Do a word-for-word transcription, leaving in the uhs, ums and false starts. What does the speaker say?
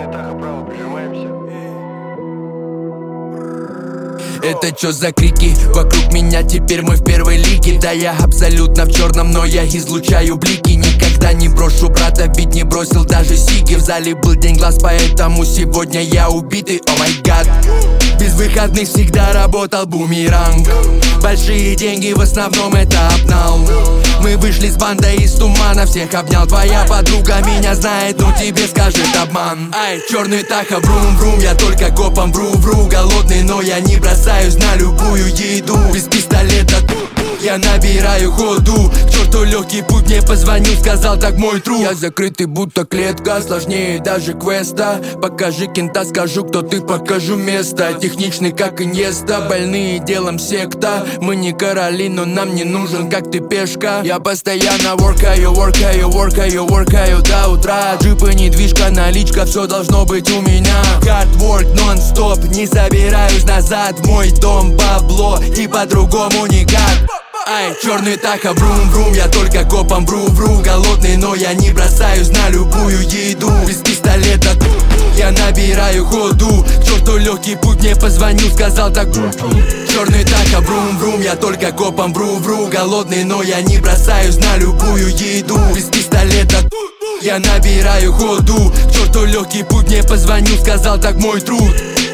Таха, право, прижимаемся. Это чё за крики? Вокруг меня теперь мы в первой лиге. Да я абсолютно в черном, но я излучаю блики. Никогда не брошу брата, ведь не бросил даже сиги. В зале был день глаз, поэтому сегодня я убитый. О май гад. Без выходных всегда работал бумеранг. Большие деньги, в основном это обнал. Мы вышли с бандой из тумана, всех обнял. Твоя подруга меня знает, но тебе скажет обман. Ай, черный Таха, брум-брум, я только копом вру-вру. Голодный, но я не бросаюсь на любую еду. Без пистолета я набираю ходу. К черту легкий путь, мне позвонил, сказал так мой друг. Я закрытый, будто клетка, сложнее даже квеста. Покажи кента, скажу, кто ты, покажу место. Техничный, как Иньеста, больные делом секта. Мы не короли, но нам не нужен, как ты пешка. Я постоянно воркаю, воркаю, воркаю, воркаю до утра. Джипы, недвижка, наличка, все должно быть у меня. Hard work, нон-стоп, не собираюсь назад. В мой дом бабло, и по-другому никак. Ай, черный Таха, брум-брум, я только копом вру-вру. Голодный, но я не бросаюсь на любую еду. Без пистолета я набираю ходу. К черту легкий путь, мне позвонил, сказал так. Черный Таха, брум-брум, я только копом вру-вру. Голодный, но я не бросаюсь на любую еду. Без пистолета я набираю ходу. К черту легкий путь, мне позвонил, сказал так мой труд.